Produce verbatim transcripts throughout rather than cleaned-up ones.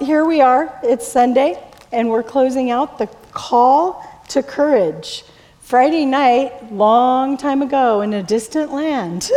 here we are. It's Sunday, and we're closing out the call to courage. Friday night, long time ago in a distant land,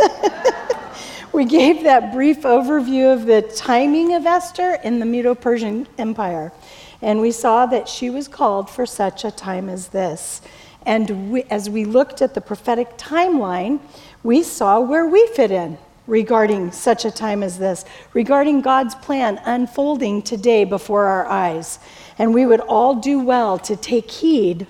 we gave that brief overview of the timing of Esther in the Medo-Persian Empire. And we saw that she was called for such a time as this. And we, as we looked at the prophetic timeline, we saw where we fit in regarding such a time as this, regarding God's plan unfolding today before our eyes. And we would all do well to take heed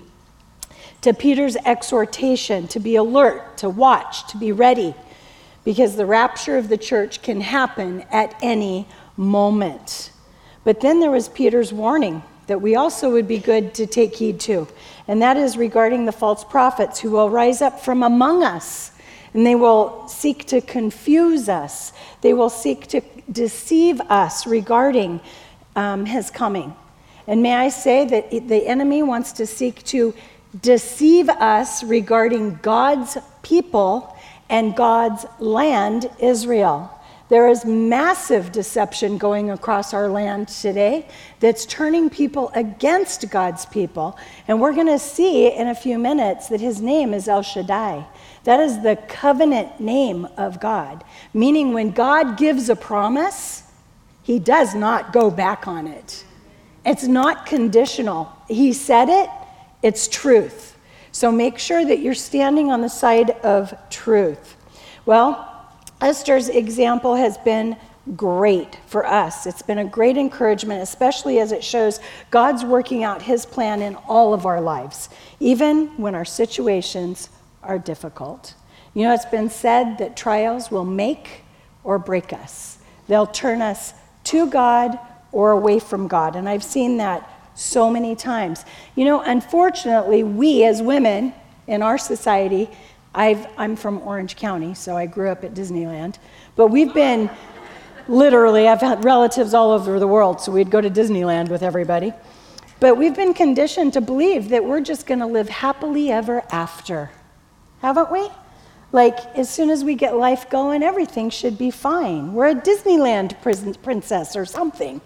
to Peter's exhortation to be alert, to watch, to be ready, because the rapture of the church can happen at any moment. But then there was Peter's warning that we also would be good to take heed to, and that is regarding the false prophets who will rise up from among us. And they will seek to confuse us. They will seek to deceive us regarding um, his coming. And may I say that the enemy wants to seek to deceive us regarding God's people and God's land, Israel. There is massive deception going across our land today that's turning people against God's people. And we're going to see in a few minutes that his name is El Shaddai. That is the covenant name of God, meaning when God gives a promise, he does not go back on it. It's not conditional. He said it, it's truth. So make sure that you're standing on the side of truth. Well, Esther's example has been great for us. It's been a great encouragement, especially as it shows God's working out his plan in all of our lives, even when our situations are difficult. You know, it's been said that trials will make or break us. They'll turn us to God or away from God. And I've seen that so many times. You know, unfortunately, we as women in our society, I've, I'm from Orange County, so I grew up at Disneyland, but we've been literally, I've had relatives all over the world, so we'd go to Disneyland with everybody. But we've been conditioned to believe that we're just going to live happily ever after. Haven't we? Like, as soon as we get life going, everything should be fine. We're a Disneyland princess or something.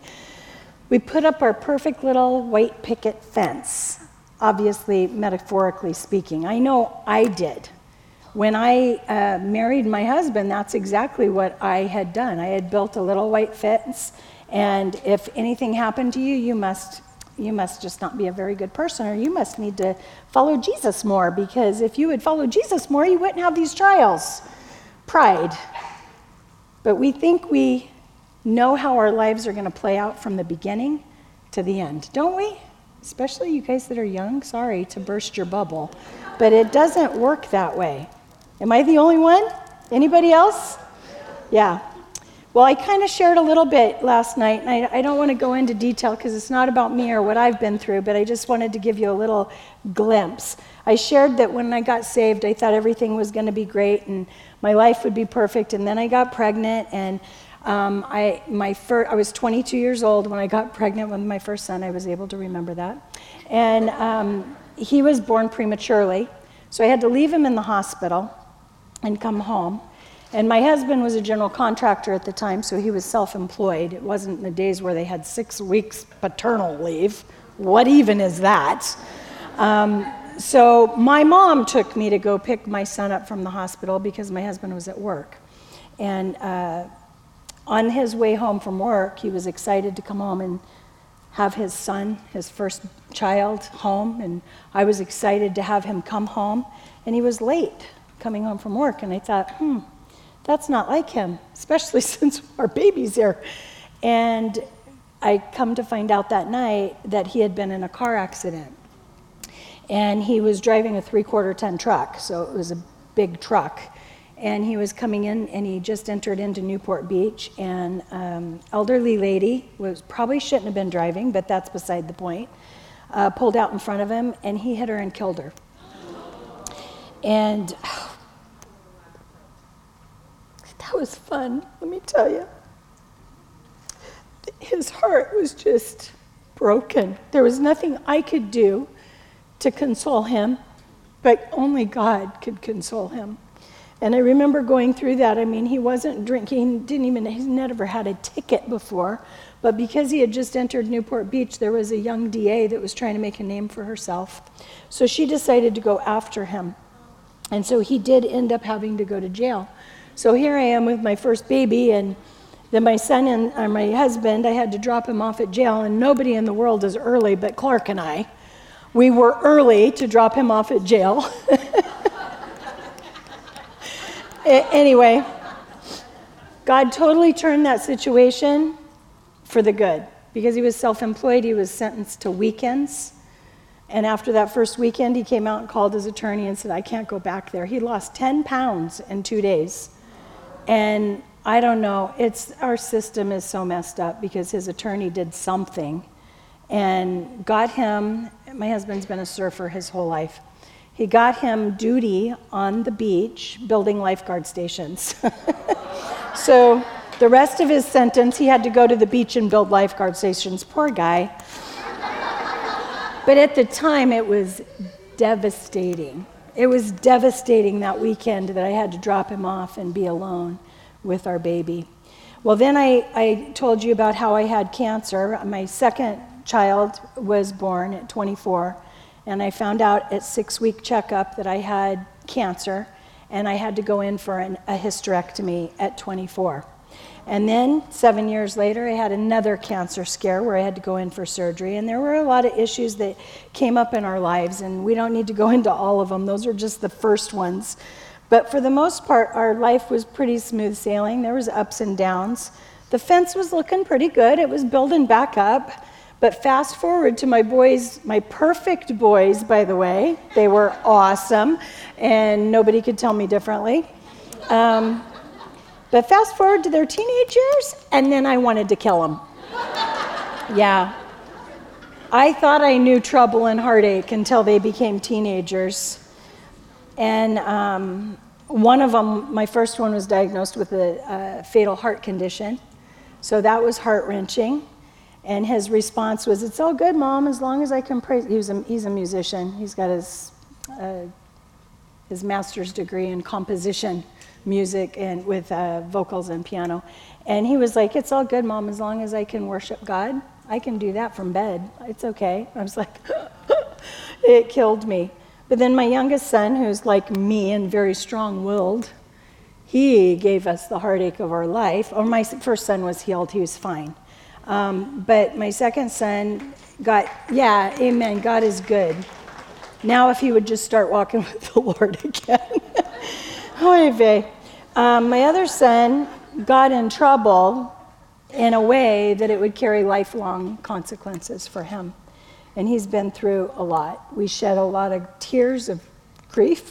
We put up our perfect little white picket fence, obviously, metaphorically speaking. I know I did. When I uh, married my husband, that's exactly what I had done. I had built a little white fence, and if anything happened to you, you must You must just not be a very good person, or you must need to follow Jesus more, because if you would follow Jesus more, you wouldn't have these trials. Pride. But we think we know how our lives are going to play out from the beginning to the end, don't we? Especially you guys that are young. Sorry to burst your bubble, but it doesn't work that way. Am I the only one? Anybody else? Yeah. Well, I kind of shared a little bit last night, and I, I don't want to go into detail because it's not about me or what I've been through, but I just wanted to give you a little glimpse. I shared that when I got saved, I thought everything was going to be great and my life would be perfect, and then I got pregnant, and um, I my fir- I was twenty-two years old when I got pregnant with my first son. I was able to remember that. And um, he was born prematurely, so I had to leave him in the hospital and come home. And my husband was a general contractor at the time, so he was self-employed. It wasn't in the days where they had six weeks paternal leave. What even is that? Um, so my mom took me to go pick my son up from the hospital because my husband was at work. And uh, on his way home from work, he was excited to come home and have his son, his first child, home. And I was excited to have him come home. And he was late coming home from work. And I thought, hmm, that's not like him, especially since our baby's here. And I come to find out that night that he had been in a car accident. And he was driving a three-quarter ton truck, so it was a big truck. And he was coming in, and he just entered into Newport Beach, and um, elderly lady, was probably shouldn't have been driving, but that's beside the point, uh, pulled out in front of him, and he hit her and killed her. And that was fun, let me tell you. His heart was just broken. There was nothing I could do to console him, but only God could console him. And I remember going through that. I mean, he wasn't drinking, didn't even, he's never had a ticket before. But because he had just entered Newport Beach, there was a young D A that was trying to make a name for herself. So she decided to go after him. And so he did end up having to go to jail. So here I am with my first baby, and then my son and uh, my husband, I had to drop him off at jail, and nobody in the world is early but Clark and I. We were early to drop him off at jail. Anyway, God totally turned that situation for the good. Because he was self-employed, he was sentenced to weekends. And after that first weekend, he came out and called his attorney and said, I can't go back there. He lost ten pounds in two days. And I don't know, it's our system is so messed up because his attorney did something and got him, my husband's been a surfer his whole life. He got him duty on the beach building lifeguard stations. So the rest of his sentence, he had to go to the beach and build lifeguard stations. Poor guy. But at the time, it was devastating. It was devastating that weekend that I had to drop him off and be alone with our baby. Well, then I, I told you about how I had cancer. My second child was born at twenty-four. And I found out at six-week checkup that I had cancer, and I had to go in for an, a hysterectomy at twenty-four. And then seven years later, I had another cancer scare where I had to go in for surgery. And there were a lot of issues that came up in our lives, and we don't need to go into all of them. Those are just the first ones. But for the most part, our life was pretty smooth sailing. There was ups and downs. The fence was looking pretty good. It was building back up. But fast forward to my boys, my perfect boys, by the way. They were awesome, and nobody could tell me differently. Um, but fast forward to their teenage years, and then I wanted to kill them. Yeah. I thought I knew trouble and heartache until they became teenagers. And um, one of them, my first one, was diagnosed with a, a fatal heart condition. So that was heart-wrenching. And his response was, it's all good, Mom, as long as I can praise. He was a, he's a musician. He's got his uh, his master's degree in composition, music, and with uh, vocals and piano. And he was like, it's all good, Mom, as long as I can worship God. I can do that from bed. It's okay. I was like, it killed me. But then my youngest son, who's like me and very strong-willed, he gave us the heartache of our life. Or my first son was healed. He was fine. Um, but my second son got, yeah, amen, God is good. Now if he would just start walking with the Lord again. Oy vey. Um, my other son got in trouble in a way that it would carry lifelong consequences for him. And he's been through a lot. We shed a lot of tears of grief.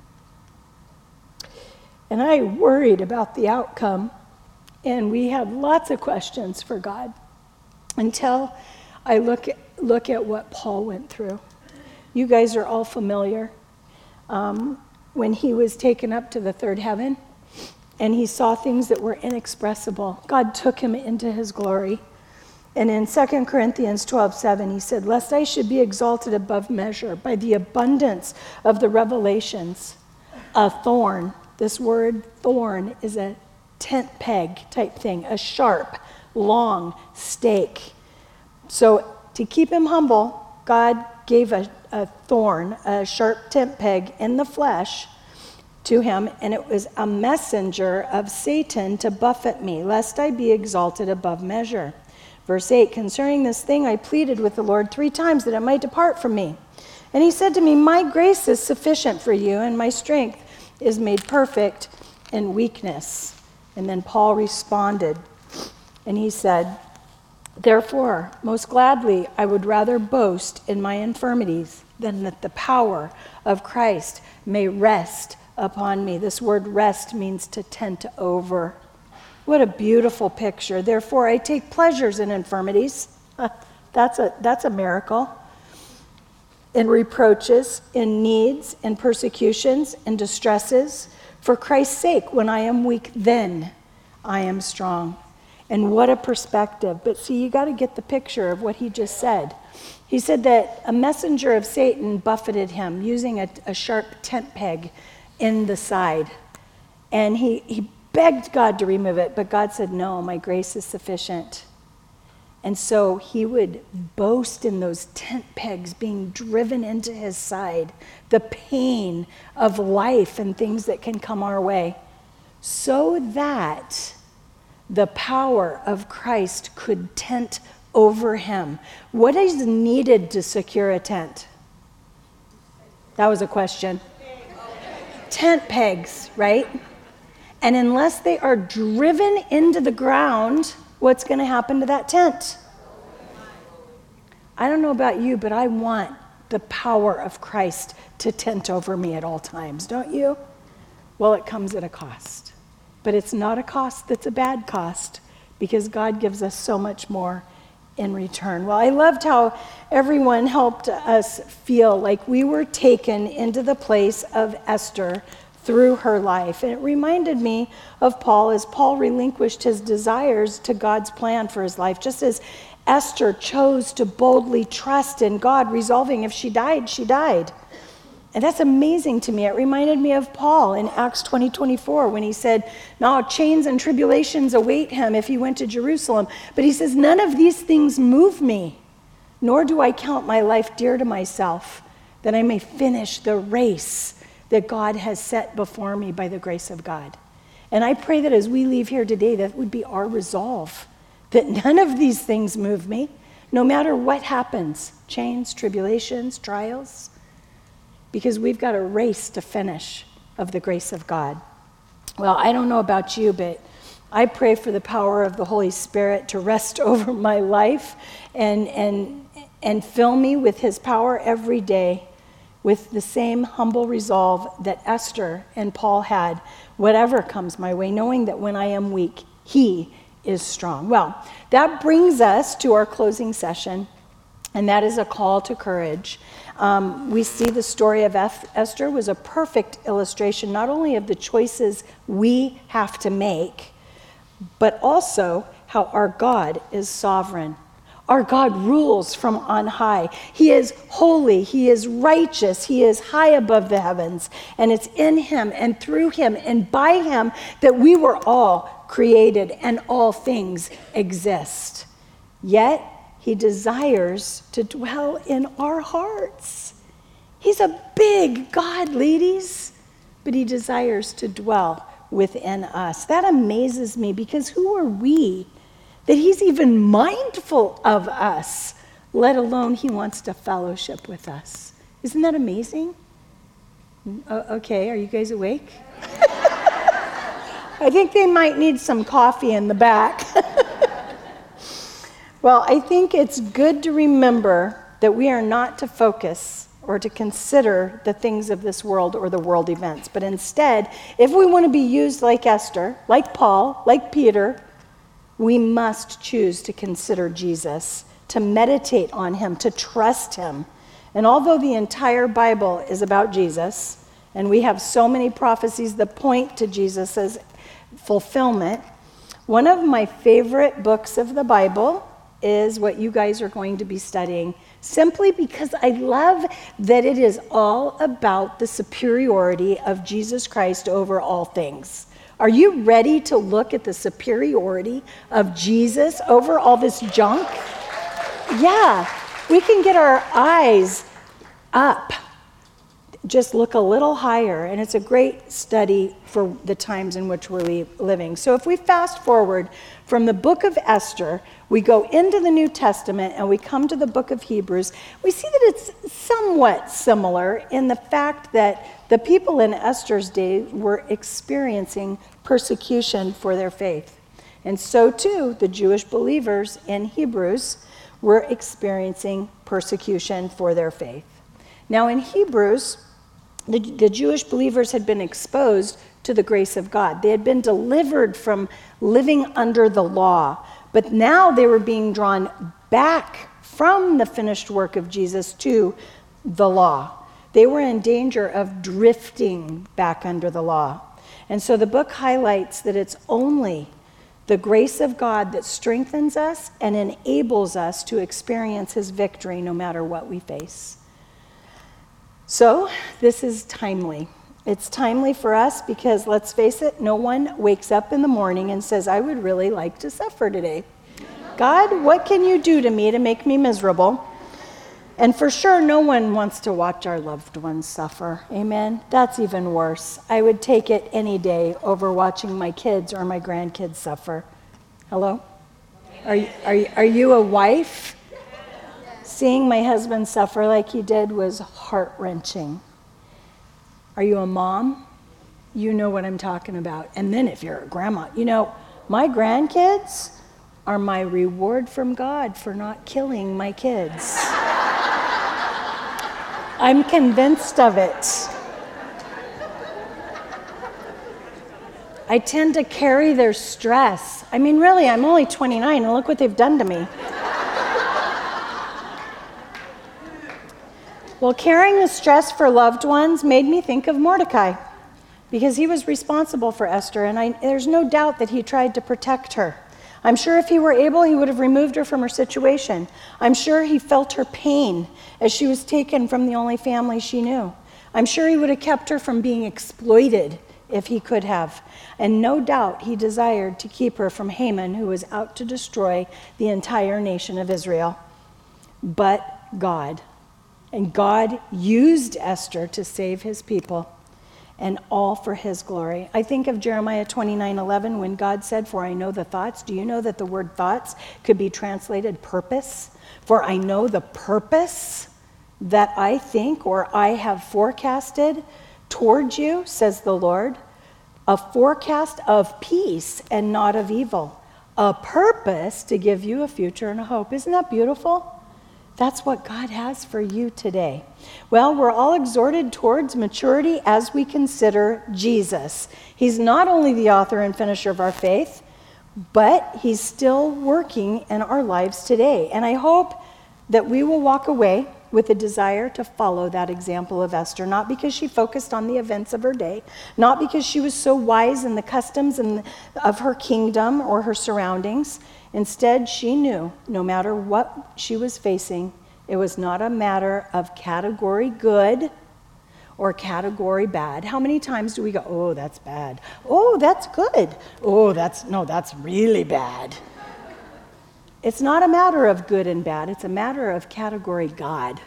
And I worried about the outcome. And we had lots of questions for God. Until I look at, look at what Paul went through. You guys are all familiar. Um, when he was taken up to the third heaven, and he saw things that were inexpressible, God took him into his glory. And in Second Corinthians twelve seven, he said, lest I should be exalted above measure by the abundance of the revelations. A thorn, this word thorn is a tent peg type thing, a sharp, long stake. So to keep him humble, God gave a, a thorn, a sharp tent peg in the flesh to him, and it was a messenger of Satan to buffet me, lest I be exalted above measure. Verse eight, concerning this thing I pleaded with the Lord three times that it might depart from me. And he said to me, my grace is sufficient for you, and my strength is made perfect in weakness. And then Paul responded, and he said, therefore, most gladly, I would rather boast in my infirmities than that the power of Christ may rest upon me. This word rest means to tent over. What a beautiful picture. Therefore, I take pleasures in infirmities. That's a, that's a miracle. In reproaches, in needs, in persecutions, in distresses. For Christ's sake, when I am weak, then I am strong. And what a perspective. But see, you got to get the picture of what he just said. He said that a messenger of Satan buffeted him using a, a sharp tent peg in the side. And he, he begged God to remove it, but God said, no, my grace is sufficient. And so he would boast in those tent pegs being driven into his side, the pain of life and things that can come our way, so that the power of Christ could tent over him. What is needed to secure a tent? That was a question. Tent pegs, right? And unless they are driven into the ground, what's going to happen to that tent? I don't know about you, but I want the power of Christ to tent over me at all times, don't you? Well, it comes at a cost. But it's not a cost that's a bad cost, because God gives us so much more in return. Well, I loved how everyone helped us feel like we were taken into the place of Esther through her life. And it reminded me of Paul as Paul relinquished his desires to God's plan for his life, just as Esther chose to boldly trust in God, resolving if she died, she died. And that's amazing to me. It reminded me of Paul in Acts twenty, twenty-four when he said, now chains and tribulations await him if he went to Jerusalem. But he says, none of these things move me, nor do I count my life dear to myself, that I may finish the race that God has set before me by the grace of God. And I pray that as we leave here today, that would be our resolve, that none of these things move me, no matter what happens, chains, tribulations, trials, because we've got a race to finish of the grace of God. Well, I don't know about you, but I pray for the power of the Holy Spirit to rest over my life and, and, and fill me with his power every day, with the same humble resolve that Esther and Paul had, whatever comes my way, knowing that when I am weak, he is strong. Well, that brings us to our closing session, and that is a call to courage. Um, we see the story of Esther was a perfect illustration not only of the choices we have to make, but also how our God is sovereign. Our God rules from on high. He is holy. He is righteous. He is high above the heavens. And it's in him and through him and by him that we were all created and all things exist. Yet, he desires to dwell in our hearts. He's a big God, ladies, but he desires to dwell within us. That amazes me, because who are we that he's even mindful of us, let alone he wants to fellowship with us? Isn't that amazing? Uh, okay, are you guys awake? I think they might need some coffee in the back. Well, I think it's good to remember that we are not to focus or to consider the things of this world or the world events, but instead, if we want to be used like Esther, like Paul, like Peter, we must choose to consider Jesus, to meditate on him, to trust him. And although the entire Bible is about Jesus, and we have so many prophecies that point to Jesus as fulfillment, one of my favorite books of the Bible is what you guys are going to be studying, simply because I love that it is all about the superiority of Jesus Christ over all things. Are you ready to look at the superiority of Jesus over all this junk? Yeah, we can get our eyes up. Just look a little higher, and it's a great study for the times in which we're living. So if we fast forward from the book of Esther, we go into the New Testament, and we come to the book of Hebrews, we see that it's somewhat similar in the fact that the people in Esther's day were experiencing persecution for their faith. And so too, the Jewish believers in Hebrews were experiencing persecution for their faith. Now in Hebrews, the, the Jewish believers had been exposed to the grace of God. They had been delivered from living under the law, but now they were being drawn back from the finished work of Jesus to the law. They were in danger of drifting back under the law. And so the book highlights that it's only the grace of God that strengthens us and enables us to experience his victory no matter what we face. So this is timely. It's timely for us because, let's face it, no one wakes up in the morning and says, I would really like to suffer today. God, what can you do to me to make me miserable? And for sure, no one wants to watch our loved ones suffer. Amen? That's even worse. I would take it any day over watching my kids or my grandkids suffer. Hello? Are you, are you, are you a wife? Seeing my husband suffer like he did was heart-wrenching. Are you a mom? You know what I'm talking about. And then if you're a grandma, you know, my grandkids are my reward from God for not killing my kids. I'm convinced of it. I tend to carry their stress. I mean, really, I'm only twenty-nine, and look what they've done to me. Well, carrying the stress for loved ones made me think of Mordecai, because he was responsible for Esther, and I, there's no doubt that he tried to protect her. I'm sure if he were able, he would have removed her from her situation. I'm sure he felt her pain as she was taken from the only family she knew. I'm sure he would have kept her from being exploited if he could have. And no doubt he desired to keep her from Haman, who was out to destroy the entire nation of Israel. But God, and God used Esther to save his people, and all for his glory. I think of Jeremiah twenty-nine eleven when God said, for I know the thoughts. Do you know that the word thoughts could be translated purpose? For I know the purpose that I think or I have forecasted towards you, says the Lord, a forecast of peace and not of evil, a purpose to give you a future and a hope. Isn't that beautiful? That's what God has for you today. Well, we're all exhorted towards maturity as we consider Jesus. He's not only the author and finisher of our faith, but he's still working in our lives today. And I hope that we will walk away with a desire to follow that example of Esther, not because she focused on the events of her day, not because she was so wise in the customs and of her kingdom or her surroundings. Instead, she knew no matter what she was facing, it was not a matter of category good or category bad. How many times do we go, oh, that's bad. Oh, that's good. Oh, that's, no, that's really bad. It's not a matter of good and bad. It's a matter of category God.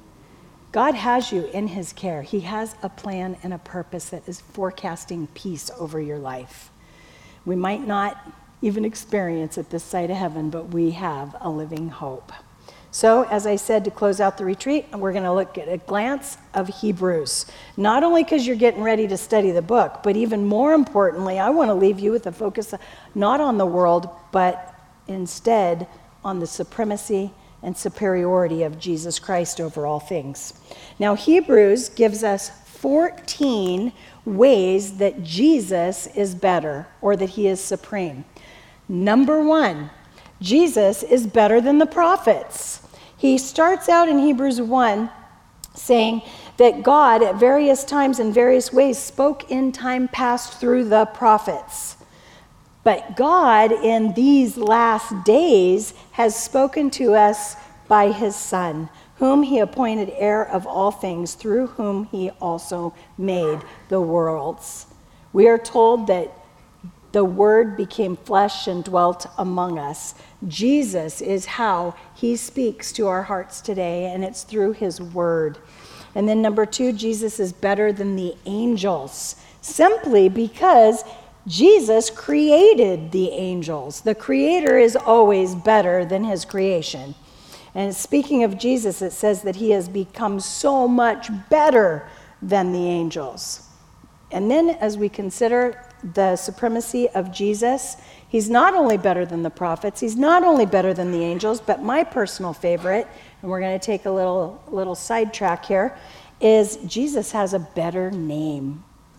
God has you in his care. He has a plan and a purpose that is forecasting peace over your life. We might not even experience it this side of heaven, but we have a living hope. So, as I said, to close out the retreat, we're going to look at a glance of Hebrews. Not only because you're getting ready to study the book, but even more importantly, I want to leave you with a focus not on the world, but instead on the supremacy and superiority of Jesus Christ over all things. Now, Hebrews gives us fourteen ways that Jesus is better, or that he is supreme. Number one, Jesus is better than the prophets. He starts out in Hebrews one saying that God at various times in various ways spoke in time past through the prophets. But God in these last days has spoken to us by his Son, whom he appointed heir of all things, through whom he also made the worlds. We are told that the Word became flesh and dwelt among us. Jesus is how he speaks to our hearts today, and it's through his Word. And then number two, Jesus is better than the angels, simply because Jesus created the angels. The Creator is always better than his creation. And speaking of Jesus, it says that he has become so much better than the angels. And then as we consider the supremacy of Jesus, he's not only better than the prophets, he's not only better than the angels, but my personal favorite, and we're going to take a little, little sidetrack here, is Jesus has a better name.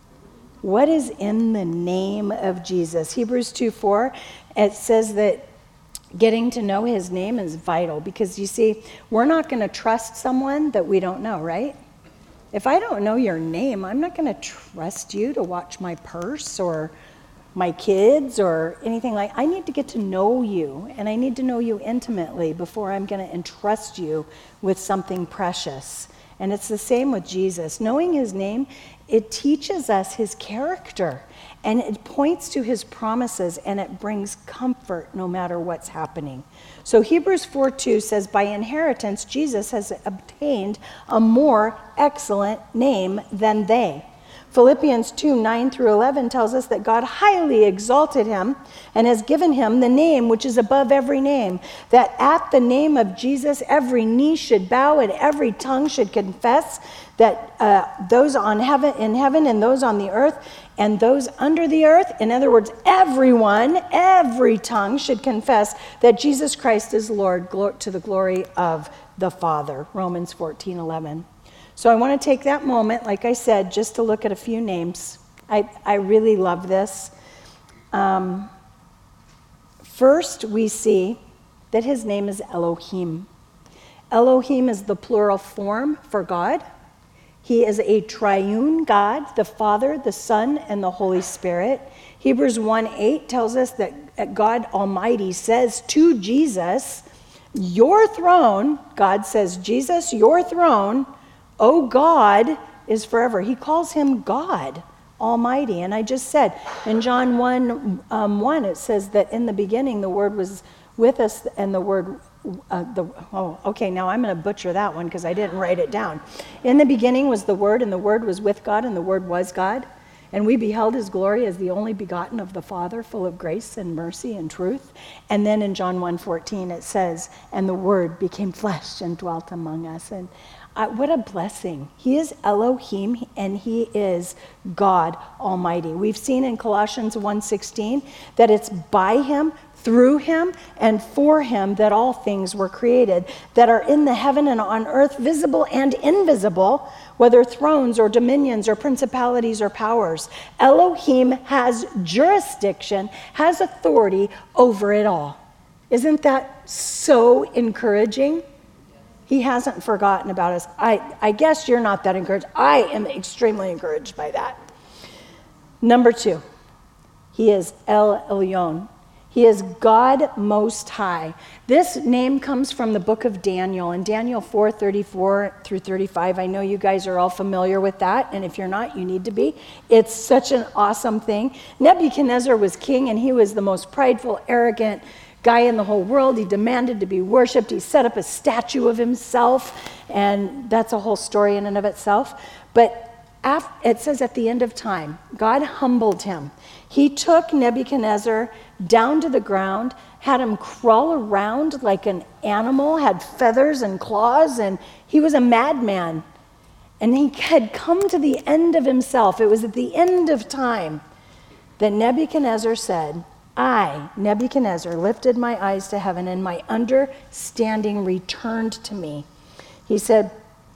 What is in the name of Jesus? Hebrews two four, it says that getting to know his name is vital, because you see, we're not going to trust someone that we don't know, right? If I don't know your name, I'm not going to trust you to watch my purse or my kids or anything like. I need to get to know you, and I need to know you intimately before I'm going to entrust you with something precious. And it's the same with Jesus. Knowing his name, it teaches us his character, and it points to his promises, and it brings comfort no matter what's happening. So Hebrews four two says, by inheritance, Jesus has obtained a more excellent name than they. Philippians two nine through eleven tells us that God highly exalted him and has given him the name which is above every name, that at the name of Jesus every knee should bow and every tongue should confess that uh, those on heaven, in heaven and those on the earth and those under the earth, in other words, everyone, every tongue should confess that Jesus Christ is Lord, to the glory of the Father. Romans fourteen eleven. So I want to take that moment, like I said, just to look at a few names. I, I really love this. Um, first, we see that his name is Elohim. Elohim is the plural form for God. He is a triune God, the Father, the Son, and the Holy Spirit. Hebrews one eight tells us that God Almighty says to Jesus, your throne, God says, Jesus, your throne, O God, is forever. He calls him God Almighty. And I just said in John one, um, one, it says that in the beginning the Word was with us, and the Word, uh, the oh, okay, now I'm going to butcher that one because I didn't write it down. In the beginning was the Word, and the Word was with God, and the Word was God. And we beheld his glory as the only begotten of the Father, full of grace and mercy and truth. And then in John one fourteen it says, and the Word became flesh and dwelt among us. And Uh, what a blessing. He is Elohim, and he is God Almighty. We've seen in Colossians one sixteen that it's by him, through him, and for him that all things were created, that are in the heaven and on earth, visible and invisible, whether thrones or dominions or principalities or powers. Elohim has jurisdiction, has authority over it all. Isn't that so encouraging? He hasn't forgotten about us. I, I guess you're not that encouraged. I am extremely encouraged by that. Number two, he is El Elyon. He is God Most High. This name comes from the book of Daniel, in Daniel four thirty-four through thirty-five. I know you guys are all familiar with that, and if you're not, you need to be. It's such an awesome thing. Nebuchadnezzar was king, and he was the most prideful, arrogant guy in the whole world. He demanded to be worshipped. He set up a statue of himself, and that's a whole story in and of itself. But after, it says at the end of time, God humbled him. He took Nebuchadnezzar down to the ground, had him crawl around like an animal, had feathers and claws, and he was a madman. And he had come to the end of himself. It was at the end of time that Nebuchadnezzar said, I, Nebuchadnezzar, lifted my eyes to heaven, and my understanding returned to me. He said,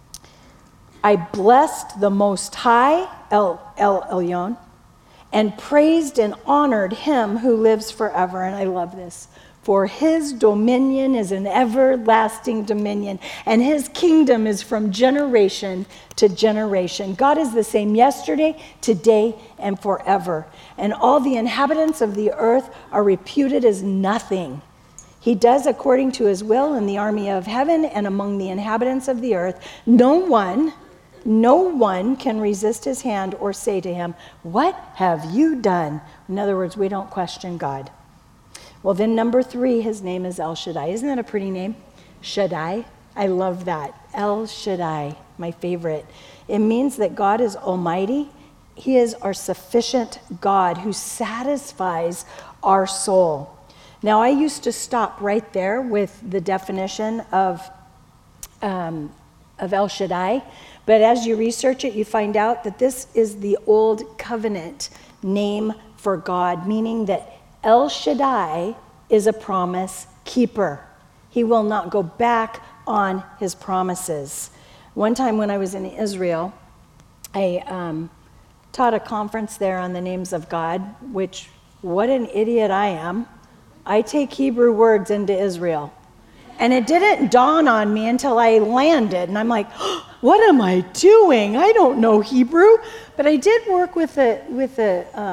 I blessed the Most High, El, El Elyon, and praised and honored him who lives forever. And I love this. For his dominion is an everlasting dominion, and his kingdom is from generation to generation. God is the same yesterday, today, and forever. And all the inhabitants of the earth are reputed as nothing. He does according to his will in the army of heaven and among the inhabitants of the earth. No one, no one can resist his hand or say to him, what have you done? In other words, we don't question God. Well, then number three, his name is El Shaddai. Isn't that a pretty name? Shaddai. I love that. El Shaddai, my favorite. It means that God is almighty. He is our sufficient God who satisfies our soul. Now, I used to stop right there with the definition of, um, of El Shaddai, but as you research it, you find out that this is the old covenant name for God, meaning that El Shaddai is a promise keeper. He will not go back on his promises. One time when I was in Israel, I um, taught a conference there on the names of God, which, what an idiot I am. I take Hebrew words into Israel. And it didn't dawn on me until I landed. And I'm like, oh, what am I doing? I don't know Hebrew. But I did work with a, with a um,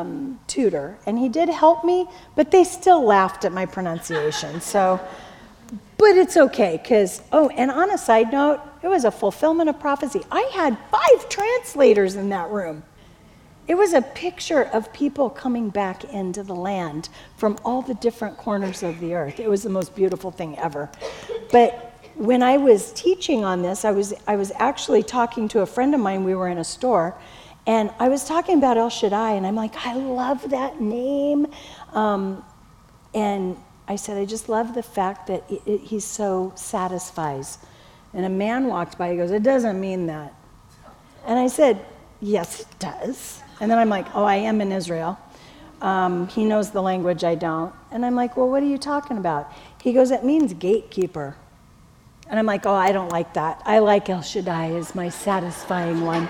tutor, and he did help me, but they still laughed at my pronunciation. So, but it's okay, because, oh, and on a side note, it was a fulfillment of prophecy. I had five translators in that room. It was a picture of people coming back into the land from all the different corners of the earth. It was the most beautiful thing ever. But when I was teaching on this, I was I was actually talking to a friend of mine. We were in a store, and I was talking about El Shaddai, and I'm like, I love that name. Um, and I said, I just love the fact that it, it, he so satisfies. And a man walked by, he goes, it doesn't mean that. And I said, yes, it does. And then I'm like, oh, I am in Israel. Um, he knows the language, I don't. And I'm like, well, what are you talking about? He goes, it means gatekeeper. And I'm like, oh, I don't like that. I like El Shaddai as my satisfying one.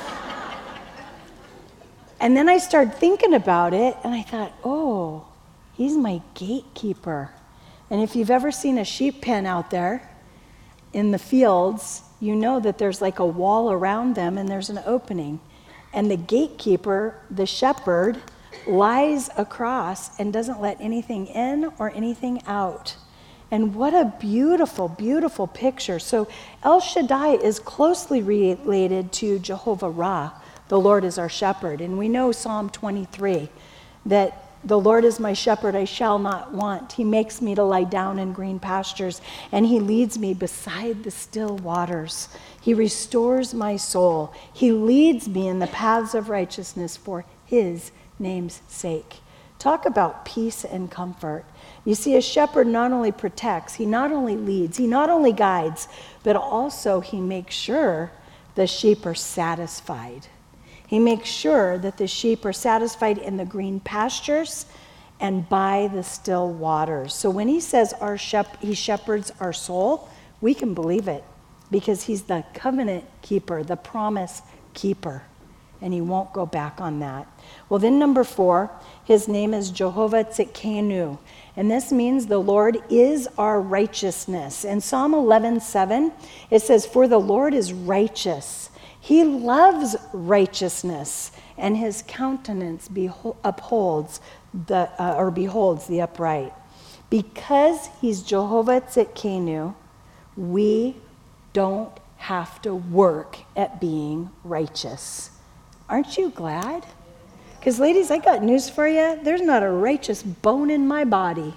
And then I started thinking about it, and I thought, oh, he's my gatekeeper. And if you've ever seen a sheep pen out there in the fields, you know that there's like a wall around them, and there's an opening. And the gatekeeper, the shepherd, lies across and doesn't let anything in or anything out. And what a beautiful, beautiful picture. So El Shaddai is closely related to Jehovah Ra. The Lord is our shepherd. And we know Psalm twenty-three, that the Lord is my shepherd, I shall not want. He makes me to lie down in green pastures, and he leads me beside the still waters. He restores my soul. He leads me in the paths of righteousness for his name's sake. Talk about peace and comfort. You see, a shepherd not only protects, he not only leads, he not only guides, but also he makes sure the sheep are satisfied. He makes sure that the sheep are satisfied in the green pastures and by the still waters. So when he says our shep- he shepherds our soul, we can believe it because he's the covenant keeper, the promise keeper, and he won't go back on that. Well, then number four, his name is Jehovah Tzidkenu, and this means the Lord is our righteousness. In Psalm eleven seven, it says, for the Lord is righteous. He loves righteousness, and his countenance beho- upholds the uh, or beholds the upright. Because he's Jehovah Tzidkenu, we don't have to work at being righteous. Aren't you glad? Because ladies, I got news for you. There's not a righteous bone in my body.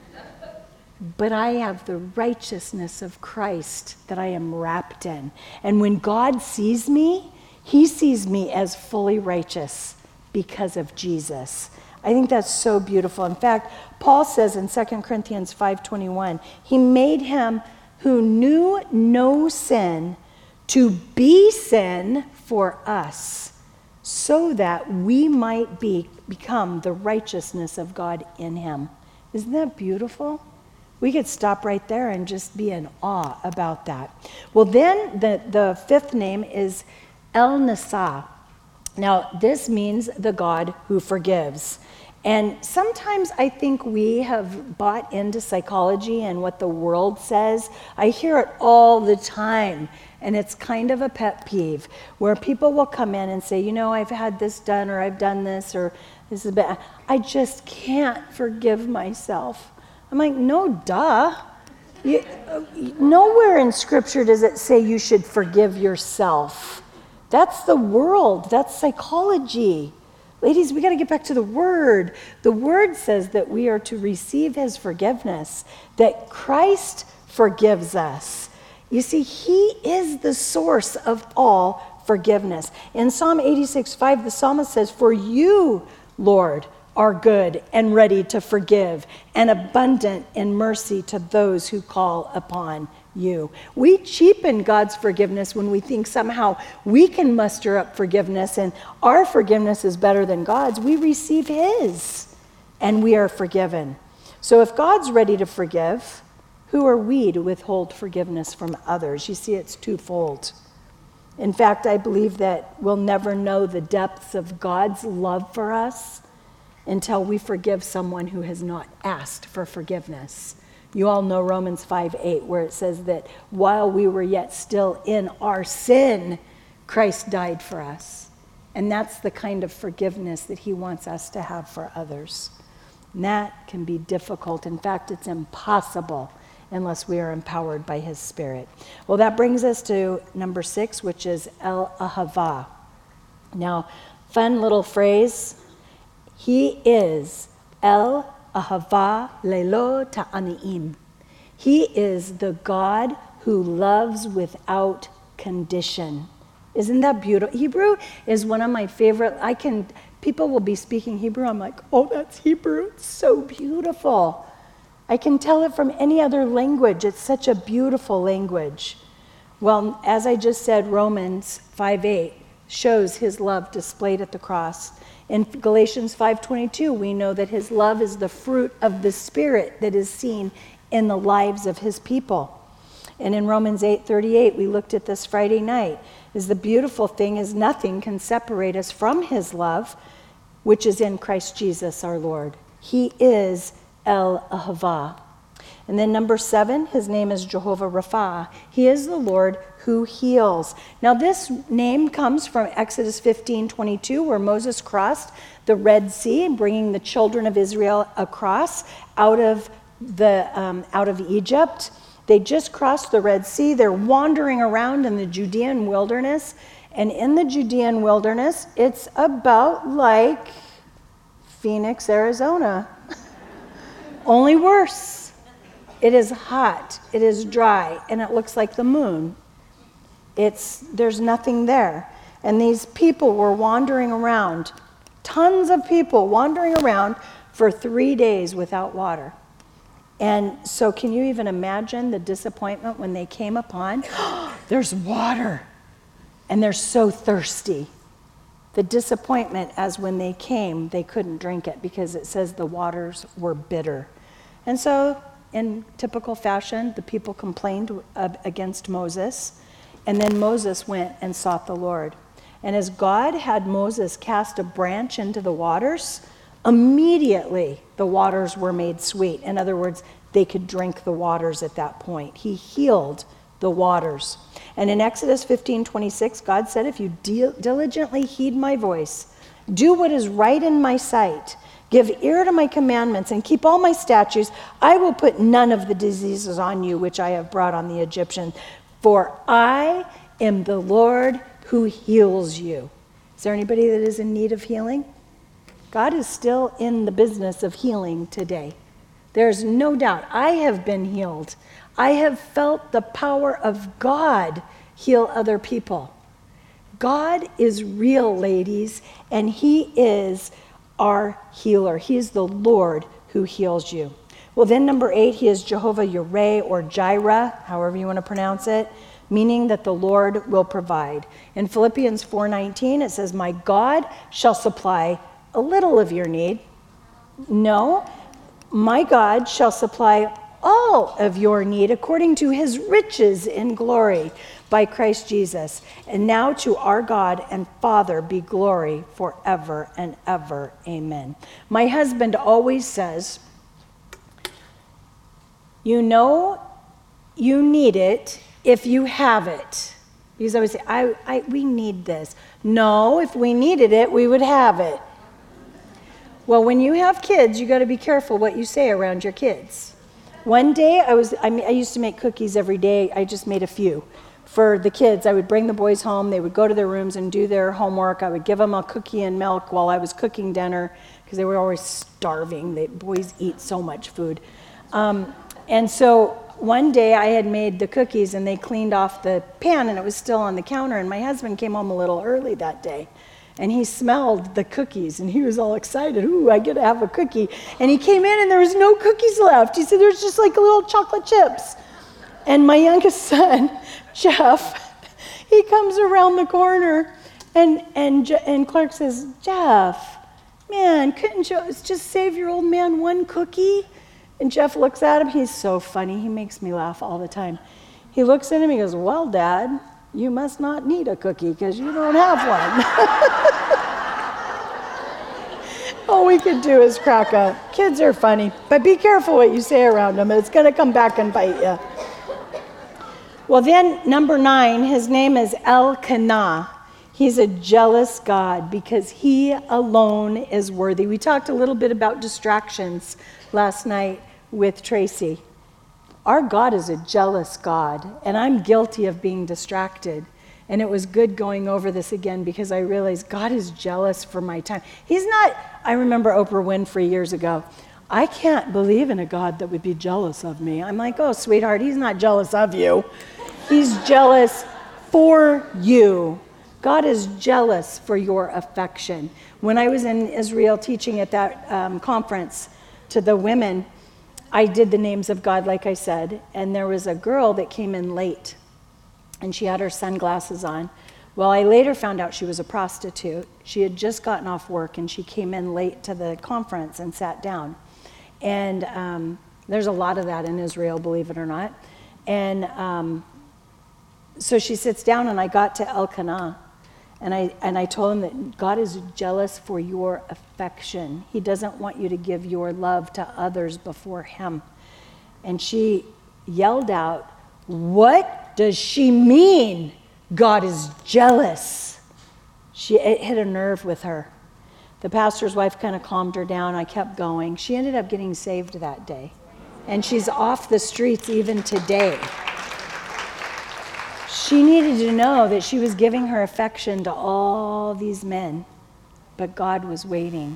But I have the righteousness of Christ that I am wrapped in. And when God sees me, he sees me as fully righteous because of Jesus. I think that's so beautiful. In fact, Paul says in Second Corinthians five twenty-one, he made him who knew no sin to be sin for us, so that we might be become the righteousness of God in him. Isn't that beautiful? We could stop right there and just be in awe about that. Well, then the, the fifth name is El Nisa. Now, this means the God who forgives. And sometimes I think we have bought into psychology and what the world says. I hear it all the time, and it's kind of a pet peeve where people will come in and say, you know, I've had this done, or I've done this, or this is bad. I just can't forgive myself. I'm like, no, duh. You, nowhere in Scripture does it say you should forgive yourself. That's the world. That's psychology. Ladies, we got to get back to the Word. The Word says that we are to receive his forgiveness, that Christ forgives us. You see, he is the source of all forgiveness. In Psalm eighty-six five, the psalmist says, for you, Lord, are good and ready to forgive and abundant in mercy to those who call upon you. We cheapen God's forgiveness when we think somehow we can muster up forgiveness and our forgiveness is better than God's. We receive his and we are forgiven. So if God's ready to forgive, who are we to withhold forgiveness from others? You see, it's twofold. In fact, I believe that we'll never know the depths of God's love for us until we forgive someone who has not asked for forgiveness. You all know Romans five eight, where it says that while we were yet still in our sin, Christ died for us. And that's the kind of forgiveness that he wants us to have for others. And that can be difficult. In fact, it's impossible unless we are empowered by his Spirit. Well, that brings us to number six, which is El Ahava. Now, fun little phrase. He is El Ahava Lelo Ta'aniim. He is the God who loves without condition. Isn't that beautiful? Hebrew is one of my favorite. I can, people will be speaking Hebrew. I'm like, oh, that's Hebrew. It's so beautiful. I can tell it from any other language. It's such a beautiful language. Well, as I just said, Romans five eight shows his love displayed at the cross. In Galatians five twenty-two, we know that his love is the fruit of the Spirit that is seen in the lives of his people. And in Romans eight thirty-eight, we looked at this Friday night, is the beautiful thing is nothing can separate us from his love, which is in Christ Jesus our Lord. He is El Ahava. And then number seven, his name is Jehovah Rapha. He is the Lord who heals. Now this name comes from Exodus fifteen twenty-two, where Moses crossed the Red Sea, bringing the children of Israel across out of the um, out of Egypt. They just crossed the Red Sea. They're wandering around in the Judean wilderness. And in the Judean wilderness, it's about like Phoenix, Arizona. Only worse. It is hot, it is dry, and it looks like the moon. It's, there's nothing there. And these people were wandering around, tons of people wandering around for three days without water. And so can you even imagine the disappointment when they came upon, oh, there's water, and they're so thirsty. The disappointment as when they came, they couldn't drink it because it says the waters were bitter. And so in typical fashion, the people complained against Moses, and then Moses went and sought the Lord. And as God had Moses cast a branch into the waters, immediately the waters were made sweet. In other words, they could drink the waters at that point. He healed the waters. And in Exodus fifteen twenty-six, God said, if you diligently heed my voice, do what is right in my sight, give ear to my commandments, and keep all my statutes, I will put none of the diseases on you which I have brought on the Egyptians. For I am the Lord who heals you. Is there anybody that is in need of healing? God is still in the business of healing today. There's no doubt. I have been healed. I have felt the power of God heal other people. God is real, ladies, and he is our healer. He is the Lord who heals you. Well, then number eight, he is Jehovah Yireh or Jireh, however you want to pronounce it, meaning that the Lord will provide. In Philippians four nineteen, it says, my God shall supply a little of your need. No, my God shall supply all of your need according to his riches in glory by Christ Jesus. And now to our God and Father be glory forever and ever. Amen. My husband always says, you know you need it if you have it. He's always saying, I, I, we need this. No, if we needed it, we would have it. Well, when you have kids, you got to be careful what you say around your kids. One day, I was I, mean, I used to make cookies every day. I just made a few for the kids. I would bring the boys home. They would go to their rooms and do their homework. I would give them a cookie and milk while I was cooking dinner because they were always starving. The boys eat so much food. Um, and so one day, I had made the cookies, and they cleaned off the pan, and it was still on the counter. And my husband came home a little early that day. And he smelled the cookies, and he was all excited. Ooh, I get to have a cookie. And he came in, and there was no cookies left. He said, there's just like little chocolate chips. And my youngest son, Jeff, he comes around the corner, and and and Clark says, Jeff, man, couldn't you just save your old man one cookie? And Jeff looks at him. He's so funny. He makes me laugh all the time. He looks at him, he goes, well, Dad, you must not need a cookie because you don't have one. All we could do is crack up. Kids are funny, but be careful what you say around them. It's going to come back and bite you. Well, then, number nine, his name is Elkanah. He's a jealous God because he alone is worthy. We talked a little bit about distractions last night with Tracy. Our God is a jealous God, and I'm guilty of being distracted. And it was good going over this again because I realized God is jealous for my time. He's not, I remember Oprah Winfrey years ago. I can't believe in a God that would be jealous of me. I'm like, oh, sweetheart, he's not jealous of you. He's jealous for you. God is jealous for your affection. When I was in Israel teaching at that um, conference to the women, I did the names of God, like I said, and there was a girl that came in late, and she had her sunglasses on. Well, I later found out she was a prostitute. She had just gotten off work, and she came in late to the conference and sat down. And um, there's a lot of that in Israel, believe it or not. And um, so she sits down, and I got to Elkanah, and I and I told him that God is jealous for your affection. He doesn't want you to give your love to others before him. And she yelled out, "What does she mean? God is jealous." She it hit a nerve with her. The pastor's wife kind of calmed her down. I kept going. She ended up getting saved that day. And she's off the streets even today. She needed to know that she was giving her affection to all these men, but God was waiting.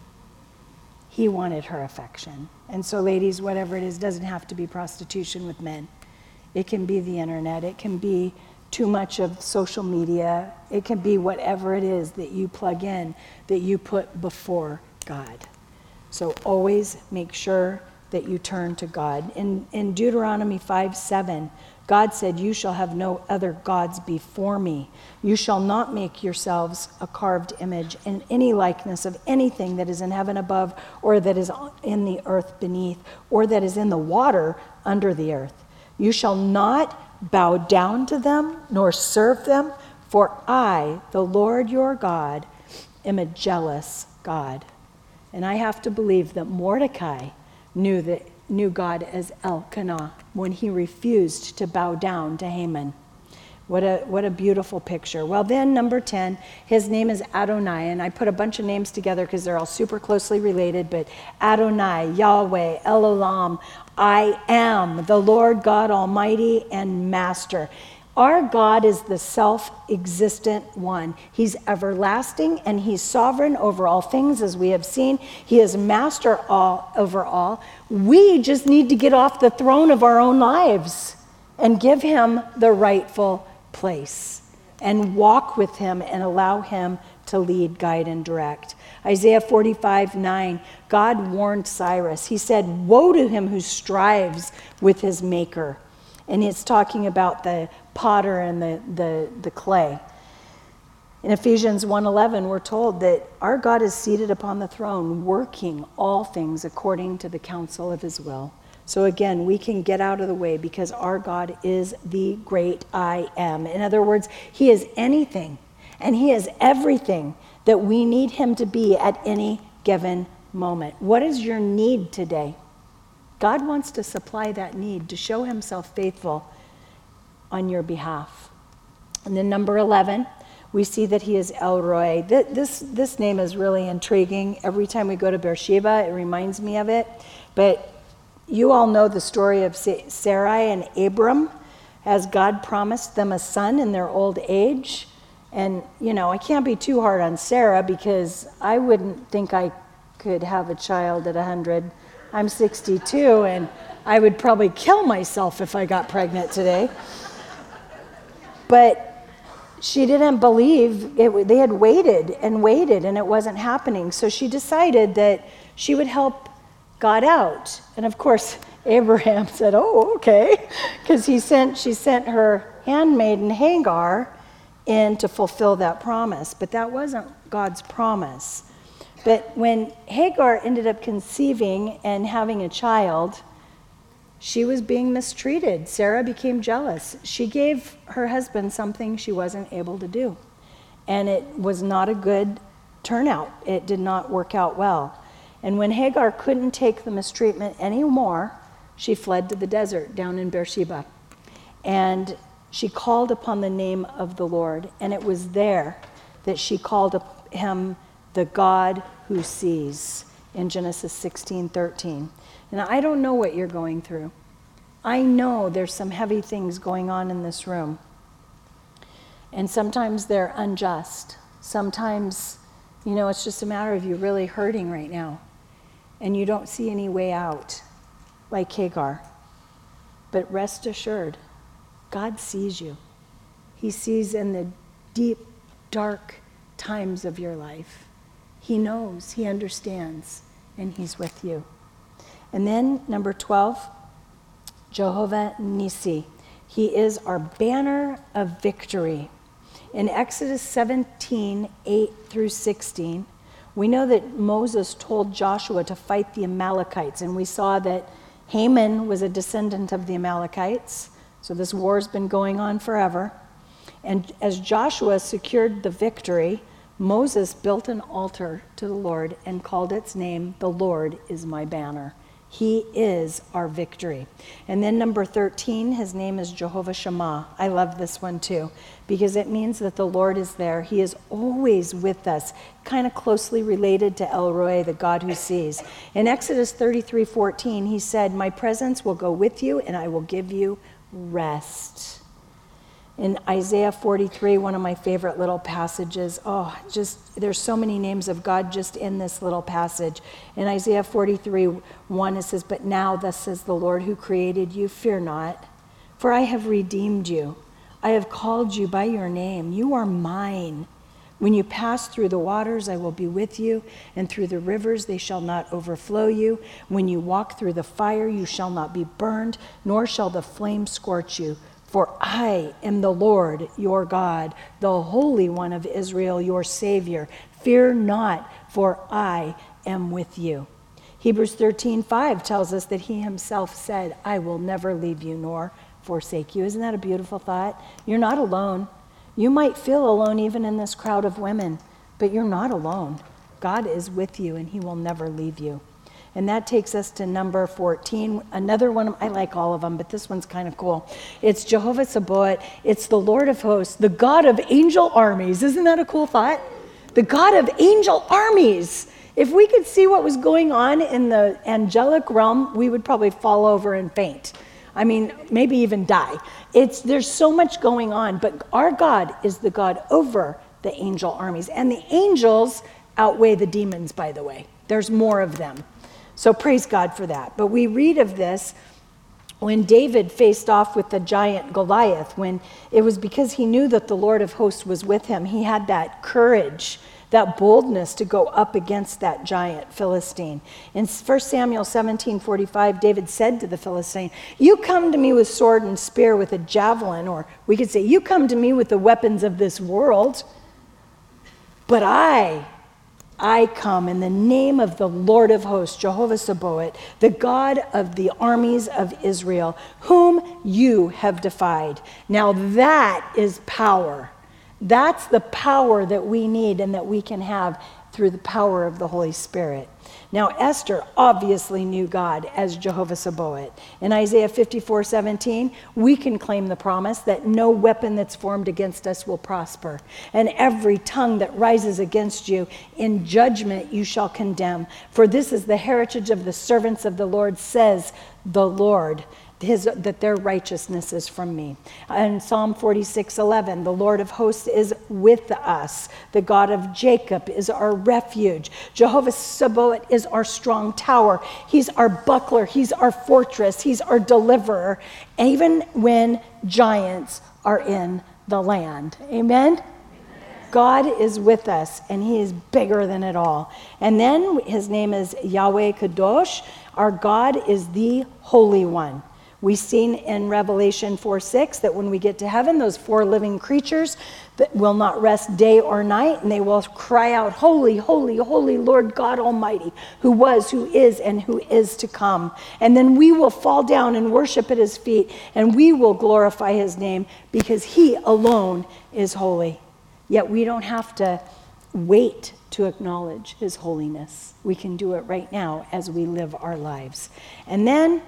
He wanted her affection. And so, ladies, whatever it is, doesn't have to be prostitution with men. It can be the internet. It can be too much of social media. It can be whatever it is that you plug in, that you put before God. So always make sure that you turn to God. In, in Deuteronomy five seven, God said, "You shall have no other gods before me. You shall not make yourselves a carved image in any likeness of anything that is in heaven above, or that is in the earth beneath, or that is in the water under the earth. You shall not bow down to them, nor serve them, for I, the Lord your God, am a jealous God." And I have to believe that Mordecai knew that knew God as Elkanah when he refused to bow down to Haman. What a what a beautiful picture. Well, then number ten, his name is Adonai, and I put a bunch of names together because they're all super closely related, but Adonai, Yahweh, El Olam, I am the Lord God Almighty and Master. Our God is the self-existent one. He's everlasting and he's sovereign over all things, as we have seen. He is master all, over all. We just need to get off the throne of our own lives and give him the rightful place and walk with him and allow him to lead, guide, and direct. Isaiah forty-five nine, God warned Cyrus. He said, "Woe to him who strives with his maker." And it's talking about the potter and the, the, the clay. In Ephesians one eleven, we're told that our God is seated upon the throne, working all things according to the counsel of his will. So again, we can get out of the way because our God is the great I am. In other words, he is anything and he is everything that we need him to be at any given moment. What is your need today? God wants to supply that need, to show himself faithful on your behalf. And then number eleven, we see that he is El Roi. This, this name is really intriguing. Every time we go to Beersheba, it reminds me of it. But you all know the story of Sarai and Abram, as God promised them a son in their old age. And, you know, I can't be too hard on Sarah because I wouldn't think I could have a child at one hundred. I'm sixty-two, and I would probably kill myself if I got pregnant today. But she didn't believe. It, they had waited and waited, and it wasn't happening. So she decided that she would help God out. And of course, Abraham said, "Oh, okay," because he sent. She sent her handmaiden Hagar in to fulfill that promise. But that wasn't God's promise. But when Hagar ended up conceiving and having a child, she was being mistreated. Sarah became jealous. She gave her husband something she wasn't able to do. And it was not a good turnout. It did not work out well. And when Hagar couldn't take the mistreatment anymore, she fled to the desert down in Beersheba. And She called upon the name of the Lord, and it was there that she called up him the God who sees, in Genesis sixteen thirteen. And I don't know what you're going through. I know there's some heavy things going on in this room. And sometimes they're unjust. Sometimes, you know, it's just a matter of you really hurting right now. And you don't see any way out, like Hagar. But rest assured, God sees you. He sees in the deep, dark times of your life. He knows, he understands, and he's with you. And then, number twelve, Jehovah Nissi. He is our banner of victory. In Exodus seventeen, eight through sixteen, we know that Moses told Joshua to fight the Amalekites, and we saw that Haman was a descendant of the Amalekites, so this war's been going on forever. And as Joshua secured the victory, Moses built an altar to the Lord and called its name, "The Lord is my banner." He is our victory. And then number thirteen, his name is Jehovah Shammah. I love this one too, because it means that the Lord is there. He is always with us, kind of closely related to El Roi, the God who sees. In Exodus thirty-three fourteen, he said, "My presence will go with you and I will give you rest." In Isaiah forty-three, one of my favorite little passages, oh, just, there's so many names of God just in this little passage. In Isaiah forty-three, one, it says, "But now thus says the Lord who created you, fear not, for I have redeemed you. I have called you by your name. You are mine. When you pass through the waters, I will be with you, and through the rivers, they shall not overflow you. When you walk through the fire, you shall not be burned, nor shall the flame scorch you. For I am the Lord your God, the Holy One of Israel, your Savior. Fear not, for I am with you." Hebrews thirteen five tells us that he himself said, "I will never leave you nor forsake you." Isn't that a beautiful thought? You're not alone. You might feel alone even in this crowd of women, but you're not alone. God is with you and he will never leave you. And that takes us to number fourteen. Another one, I like all of them, but this one's kind of cool. It's Jehovah Sabaoth. It's the Lord of hosts, the God of angel armies. Isn't that a cool thought? The God of angel armies. If we could see what was going on in the angelic realm, we would probably fall over and faint. I mean, maybe even die. It's, there's so much going on, but our God is the God over the angel armies. And the angels outweigh the demons, by the way. There's more of them. So praise God for that. But we read of this when David faced off with the giant Goliath, when it was because he knew that the Lord of hosts was with him. He had that courage, that boldness to go up against that giant Philistine. In First Samuel seventeen forty-five, David said to the Philistine, "You come to me with sword and spear, with a javelin," or we could say, "You come to me with the weapons of this world, but I... I come in the name of the Lord of hosts, Jehovah Sabaoth, the God of the armies of Israel, whom you have defied." Now that is power. That's the power that we need and that we can have through the power of the Holy Spirit. Now Esther obviously knew God as Jehovah Sabaoth. In Isaiah fifty-four seventeen, we can claim the promise that no weapon that's formed against us will prosper, and every tongue that rises against you in judgment you shall condemn. For this is the heritage of the servants of the Lord, says the Lord. His, that their righteousness is from me. And Psalm forty-six eleven, the Lord of hosts is with us. The God of Jacob is our refuge. Jehovah Sabaoth is our strong tower. He's our buckler. He's our fortress. He's our deliverer, even when giants are in the land. Amen? God is with us, and he is bigger than it all. And then his name is Yahweh Kadosh. Our God is the Holy One. We've seen in Revelation four six that when we get to heaven, those four living creatures that will not rest day or night, and they will cry out, "Holy, holy, holy Lord God Almighty, who was, who is, and who is to come." And then we will fall down and worship at his feet, and we will glorify his name because he alone is holy. Yet we don't have to wait to acknowledge his holiness. We can do it right now as we live our lives. And then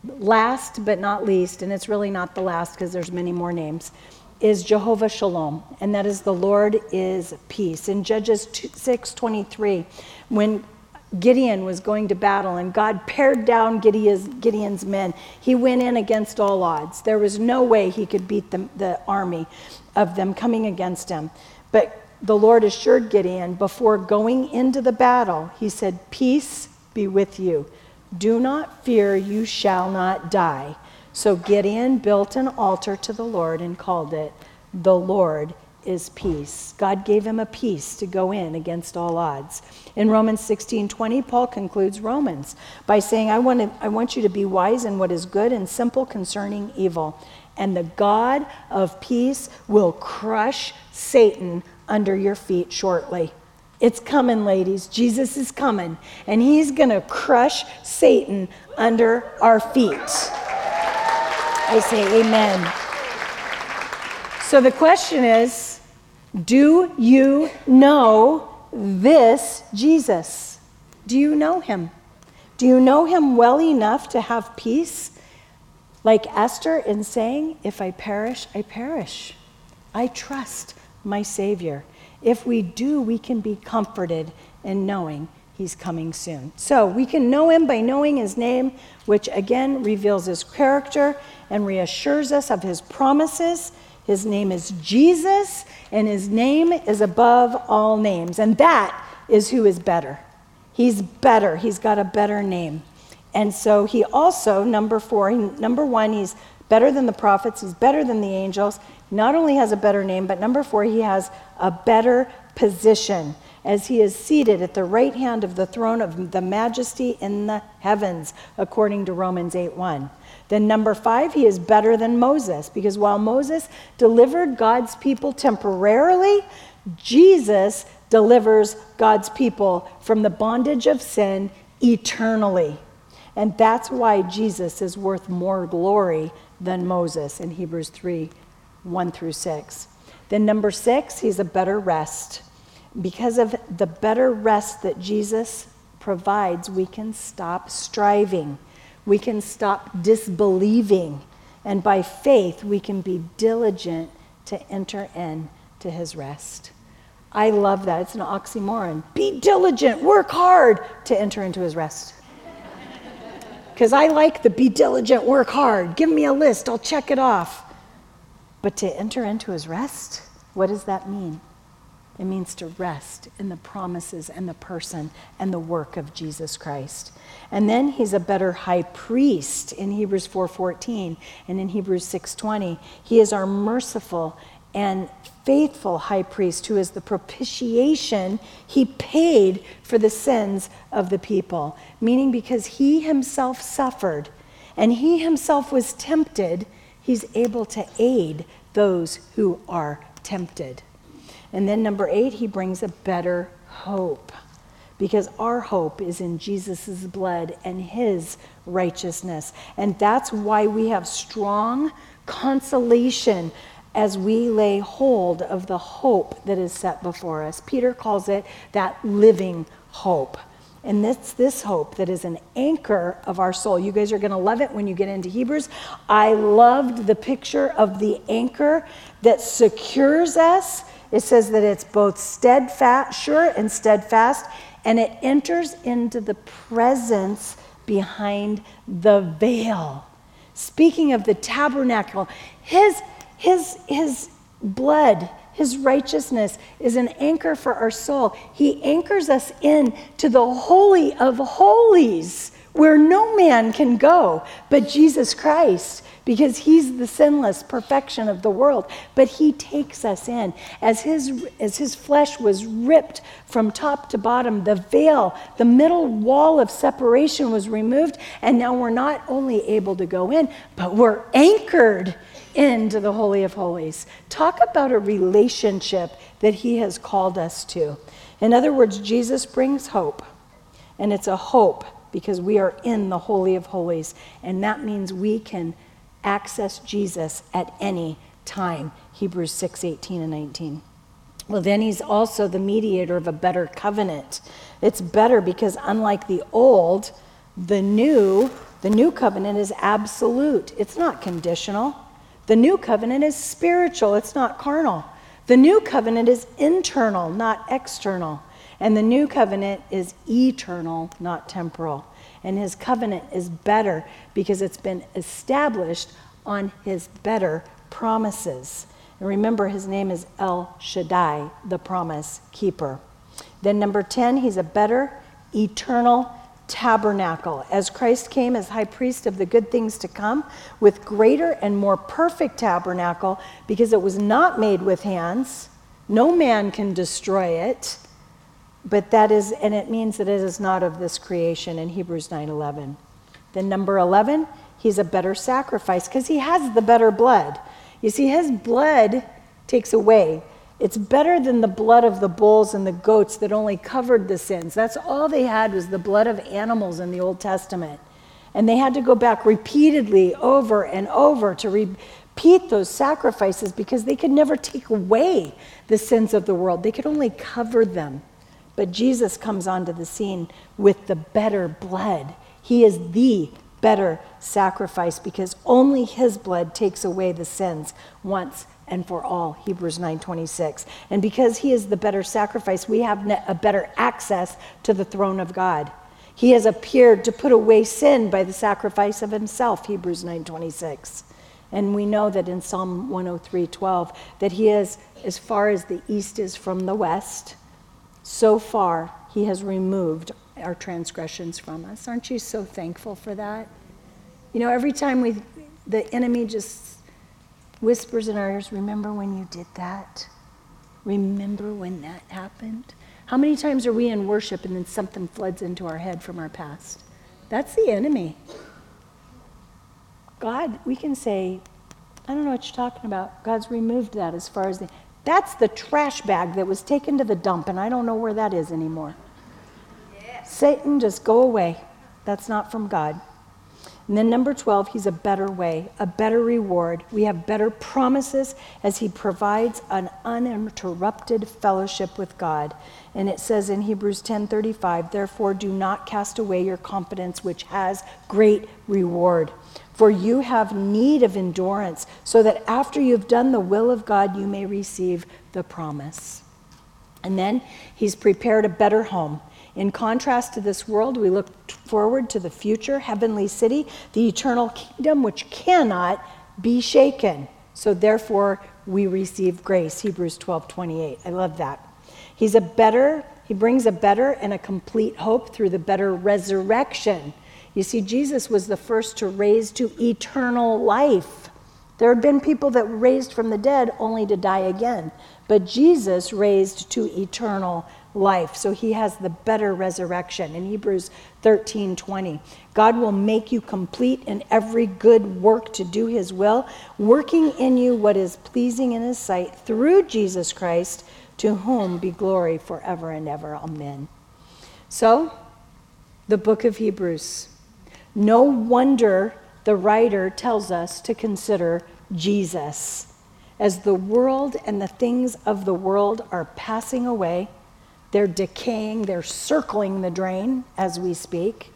last but not least, and it's really not the last because there's many more names, is Jehovah Shalom, and that is the Lord is peace. In Judges six twenty-three, when Gideon was going to battle and God pared down Gideon's, Gideon's men, he went in against all odds. There was no way he could beat the, the army of them coming against him. But the Lord assured Gideon before going into the battle, he said, peace be with you. Do not fear, you shall not die. So Gideon built an altar to the Lord and called it, the Lord is peace. God gave him a peace to go in against all odds. In Romans sixteen twenty, Paul concludes Romans by saying, I want, to, I want you to be wise in what is good and simple concerning evil. And the God of peace will crush Satan under your feet shortly. It's coming, ladies. Jesus is coming, and he's going to crush Satan under our feet. I say amen. So the question is, do you know this Jesus? Do you know him? Do you know him well enough to have peace? Like Esther in saying, if I perish, I perish. I trust my Savior. If we do, we can be comforted in knowing he's coming soon. So we can know him by knowing his name, which again reveals his character and reassures us of his promises. His name is Jesus, and his name is above all names. And that is who is better. He's better. He's got a better name. And so he also, number four, he, number one, he's better than the prophets. He's better than the angels. He not only has a better name, but number four, he has a better position as he is seated at the right hand of the throne of the majesty in the heavens, according to Romans eight one. Then number five, he is better than Moses, because while Moses delivered God's people temporarily, Jesus delivers God's people from the bondage of sin eternally. And that's why Jesus is worth more glory than Moses in Hebrews three, one through six. Then number six, he's a better rest. Because of the better rest that Jesus provides, we can stop striving. We can stop disbelieving. And by faith, we can be diligent to enter into his rest. I love that. It's an oxymoron. Be diligent, work hard to enter into his rest. Because I like the be diligent, work hard. Give me a list, I'll check it off. But to enter into his rest, what does that mean? It means to rest in the promises and the person and the work of Jesus Christ. And then he's a better high priest in Hebrews four fourteen and in Hebrews six twenty. He is our merciful and faithful high priest who is the propitiation. He paid for the sins of the people, meaning because he himself suffered and he himself was tempted, he's able to aid those who are tempted. And then number eight, he brings a better hope, because our hope is in Jesus' blood and his righteousness. And that's why we have strong consolation as we lay hold of the hope that is set before us. Peter calls it that living hope. And it's this hope that is an anchor of our soul. You guys are going to love it when you get into Hebrews. I loved the picture of the anchor that secures us. It says that it's both steadfast, sure and steadfast, and it enters into the presence behind the veil. Speaking of the tabernacle, his, his, his blood, his righteousness is an anchor for our soul. He anchors us in to the Holy of Holies, where no man can go but Jesus Christ, because he's the sinless perfection of the world. But he takes us in. As his, as his flesh was ripped from top to bottom, the veil, the middle wall of separation was removed, and now we're not only able to go in, but we're anchored into the Holy of Holies. Talk about a relationship that he has called us to. In other words, Jesus brings hope, and it's a hope because we are in the Holy of Holies, and that means we can access Jesus at any time. Hebrews six, eighteen and nineteen. Well, then he's also the mediator of a better covenant. It's better because unlike the old, the new, The new covenant is absolute. It's not conditional. The new covenant is spiritual. It's not carnal. The new covenant is internal, not external. And the new covenant is eternal, not temporal. And his covenant is better because it's been established on his better promises. And remember, his name is El Shaddai, the promise keeper. Then number ten, he's a better eternal tabernacle. As Christ came as high priest of the good things to come, with greater and more perfect tabernacle, because it was not made with hands. No man can destroy it. But that is, and it means that it is not of this creation in Hebrews nine eleven. Then number eleven, he's a better sacrifice because he has the better blood. You see, his blood takes away. It's better than the blood of the bulls and the goats that only covered the sins. That's all they had was the blood of animals in the Old Testament. And they had to go back repeatedly over and over to repeat those sacrifices because they could never take away the sins of the world. They could only cover them. But Jesus comes onto the scene with the better blood. He is the better sacrifice because only his blood takes away the sins once and for all, Hebrews nine twenty-six. And because he is the better sacrifice, we have a better access to the throne of God. He has appeared to put away sin by the sacrifice of himself, Hebrews nine twenty-six. And we know that in Psalm one oh three twelve, that he is as far as the east is from the west, so far he has removed our transgressions from us. Aren't you so thankful for that? You know, every time we, the enemy just whispers in our ears, remember when you did that? Remember when that happened? How many times are we in worship and then something floods into our head from our past? That's the enemy. God, we can say, I don't know what you're talking about. God's removed that as far as the... That's the trash bag that was taken to the dump, and I don't know where that is anymore. Yes. Satan, just go away. That's not from God. And then number twelve, he's a better way, a better reward. We have better promises as he provides an uninterrupted fellowship with God. And it says in Hebrews ten thirty-five, therefore do not cast away your confidence, which has great reward. For you have need of endurance, so that after you've done the will of God, you may receive the promise. And then he's prepared a better home. In contrast to this world, we look forward to the future heavenly city, the eternal kingdom, which cannot be shaken. So therefore, we receive grace, Hebrews twelve twenty-eight. I love that. He's a better, he brings a better and a complete hope through the better resurrection. You see, Jesus was the first to raise to eternal life. There had been people that were raised from the dead only to die again. But Jesus raised to eternal life. So he has the better resurrection. In Hebrews thirteen twenty, God will make you complete in every good work to do his will, working in you what is pleasing in his sight through Jesus Christ, to whom be glory forever and ever. Amen. So, the book of Hebrews. No wonder the writer tells us to consider Jesus. As the world and the things of the world are passing away, they're decaying, they're circling the drain as we speak,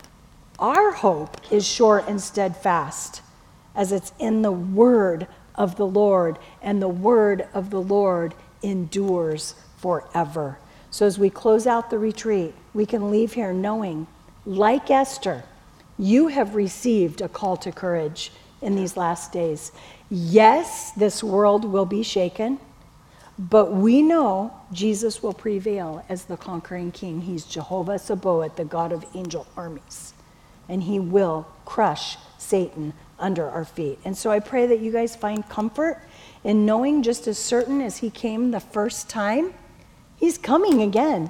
our hope is sure and steadfast, as it's in the word of the Lord, and the word of the Lord endures forever. So as we close out the retreat, we can leave here knowing, like Esther, you have received a call to courage in these last days. Yes, this world will be shaken, but we know Jesus will prevail as the conquering king. He's Jehovah Sabaoth, the God of angel armies, and he will crush Satan under our feet. And so I pray that you guys find comfort in knowing, just as certain as he came the first time, he's coming again.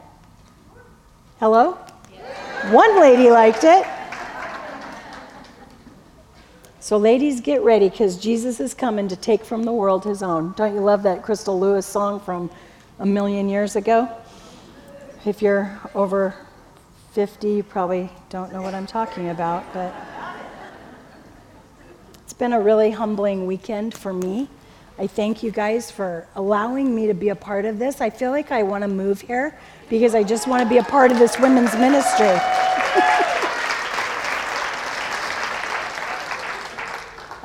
Hello? Yeah. One lady liked it. So ladies, get ready, because Jesus is coming to take from the world his own. Don't you love that Crystal Lewis song from a million years ago? If you're over fifty, you probably don't know what I'm talking about, but it's been a really humbling weekend for me. I thank you guys for allowing me to be a part of this. I feel like I want to move here because I just want to be a part of this women's ministry.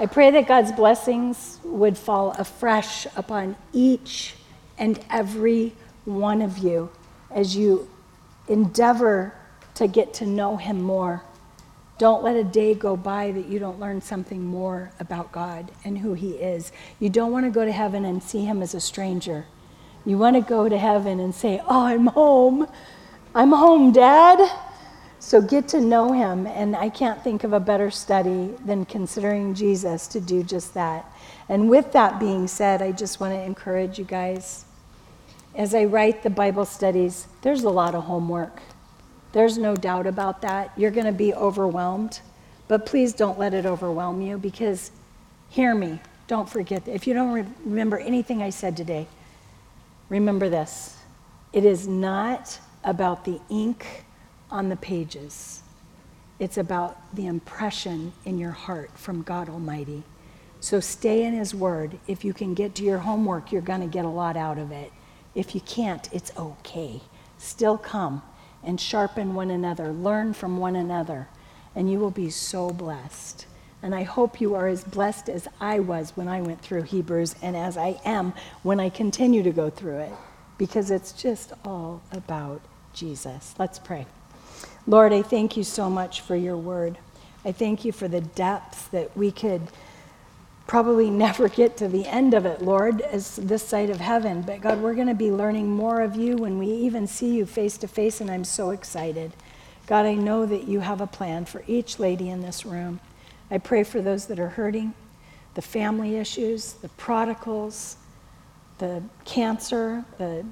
I pray that God's blessings would fall afresh upon each and every one of you as you endeavor to get to know him more. Don't let a day go by that you don't learn something more about God and who he is. You don't want to go to heaven and see him as a stranger. You want to go to heaven and say, oh, I'm home. I'm home, Dad. So get to know him, and I can't think of a better study than considering Jesus to do just that. And with that being said, I just want to encourage you guys. As I write the Bible studies, there's a lot of homework. There's no doubt about that. You're going to be overwhelmed, but please don't let it overwhelm you, because hear me, don't forget. If you don't re- remember anything I said today, remember this. It is not about the ink on the pages. It's about the impression in your heart from God Almighty. So stay in his word. If you can get to your homework, you're going to get a lot out of it. If you can't, it's okay. Still come and sharpen one another, learn from one another, and you will be so blessed. And I hope you are as blessed as I was when I went through Hebrews, and as I am when I continue to go through it, because it's just all about Jesus. Let's pray. Lord, I thank you so much for your word. I thank you for the depths that we could probably never get to the end of it, Lord, as this side of heaven. But God, we're going to be learning more of you when we even see you face to face, and I'm so excited. God, I know that you have a plan for each lady in this room. I pray for those that are hurting, the family issues, the prodigals, the cancer, the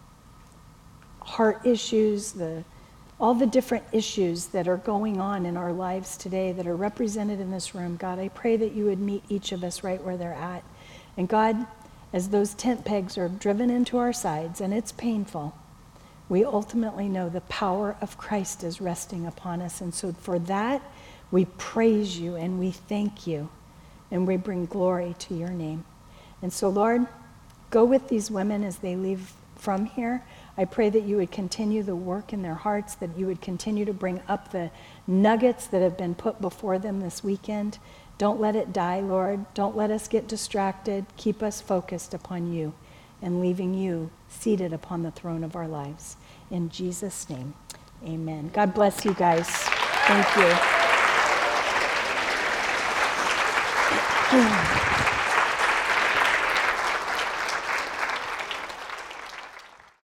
heart issues, the all the different issues that are going on in our lives today that are represented in this room. God, I pray that you would meet each of us right where they're at. And God, as those tent pegs are driven into our sides, and it's painful, we ultimately know the power of Christ is resting upon us. And so for that, we praise you and we thank you, and we bring glory to your name. And so, Lord, go with these women as they leave from here. I pray that you would continue the work in their hearts, that you would continue to bring up the nuggets that have been put before them this weekend. Don't let it die, Lord. Don't let us get distracted. Keep us focused upon you and leaving you seated upon the throne of our lives. In Jesus' name, amen. God bless you guys. Thank you.